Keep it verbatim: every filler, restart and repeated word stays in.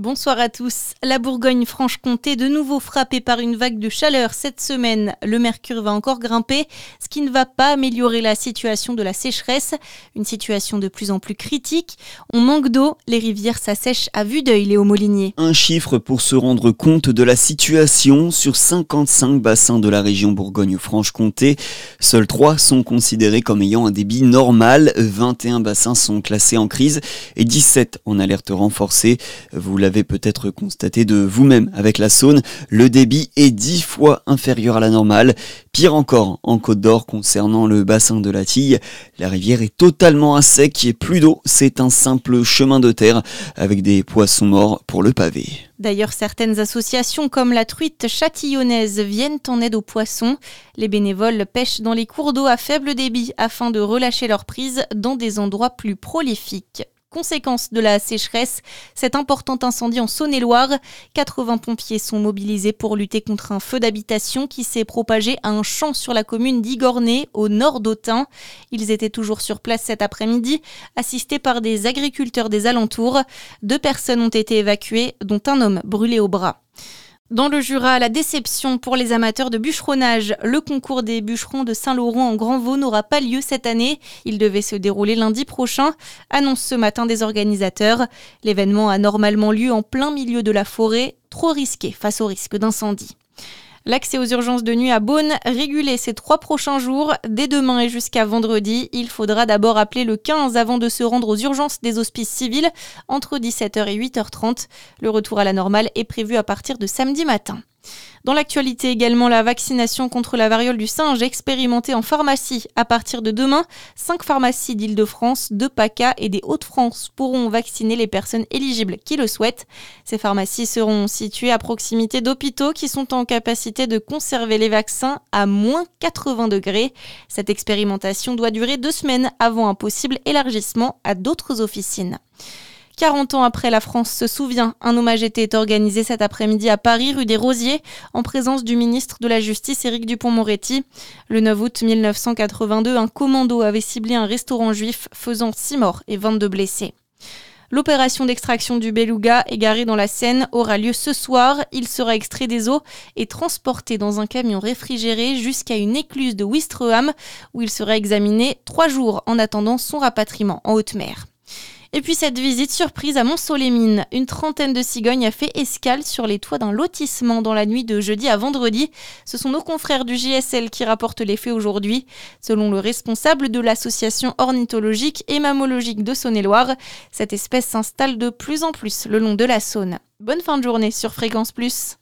Bonsoir à tous. La Bourgogne-Franche-Comté de nouveau frappée par une vague de chaleur cette semaine. Le mercure va encore grimper, ce qui ne va pas améliorer la situation de la sécheresse. Une situation de plus en plus critique. On manque d'eau, les rivières s'assèchent à vue d'œil, Léo Molinier. Un chiffre pour se rendre compte de la situation. Sur cinquante-cinq bassins de la région Bourgogne-Franche-Comté, seuls trois sont considérés comme ayant un débit normal. vingt et un bassins sont classés en crise et dix-sept en alerte renforcée. Vous l'avez peut-être constaté de vous-même avec la Saône, le débit est dix fois inférieur à la normale. Pire encore, en Côte d'Or, concernant le bassin de la Tille, la rivière est totalement à sec et plus d'eau, c'est un simple chemin de terre avec des poissons morts pour le pavé. D'ailleurs, certaines associations comme la Truite Châtillonnaise viennent en aide aux poissons. Les bénévoles pêchent dans les cours d'eau à faible débit afin de relâcher leur prise dans des endroits plus prolifiques. Conséquence de la sécheresse, cet important incendie en Saône-et-Loire. quatre-vingts pompiers sont mobilisés pour lutter contre un feu d'habitation qui s'est propagé à un champ sur la commune d'Igornay, au nord d'Autun. Ils étaient toujours sur place cet après-midi, assistés par des agriculteurs des alentours. Deux personnes ont été évacuées, dont un homme brûlé au bras. Dans le Jura, la déception pour les amateurs de bûcheronnage. Le concours des bûcherons de Saint-Laurent en Grand-Vaux n'aura pas lieu cette année. Il devait se dérouler lundi prochain, annonce ce matin des organisateurs. L'événement a normalement lieu en plein milieu de la forêt, trop risqué face au risque d'incendie. L'accès aux urgences de nuit à Beaune, régulé ces trois prochains jours. Dès demain et jusqu'à vendredi, il faudra d'abord appeler le quinze avant de se rendre aux urgences des hospices civils entre dix-sept heures et huit heures trente. Le retour à la normale est prévu à partir de samedi matin. Dans l'actualité également, la vaccination contre la variole du singe expérimentée en pharmacie. À partir de demain, cinq pharmacies d'Île-de-France, de PACA et des Hauts-de-France pourront vacciner les personnes éligibles qui le souhaitent. Ces pharmacies seront situées à proximité d'hôpitaux qui sont en capacité de conserver les vaccins à moins quatre-vingts degrés. Cette expérimentation doit durer deux semaines avant un possible élargissement à d'autres officines. quarante ans après, la France se souvient. Un hommage était organisé cet après-midi à Paris, rue des Rosiers, en présence du ministre de la Justice, Éric Dupond-Moretti. Le neuf août mille neuf cent quatre-vingt-deux, un commando avait ciblé un restaurant juif, faisant six morts et vingt-deux blessés. L'opération d'extraction du beluga, égaré dans la Seine, aura lieu ce soir. Il sera extrait des eaux et transporté dans un camion réfrigéré jusqu'à une écluse de Ouistreham, où il sera examiné trois jours en attendant son rapatriement en haute mer. Et puis cette visite surprise à Montceau-les-Mines. Une trentaine de cigognes a fait escale sur les toits d'un lotissement dans la nuit de jeudi à vendredi. Ce sont nos confrères du J S L qui rapportent les faits aujourd'hui. Selon le responsable de l'association ornithologique et mammalogique de Saône-et-Loire, cette espèce s'installe de plus en plus le long de la Saône. Bonne fin de journée sur Fréquence Plus.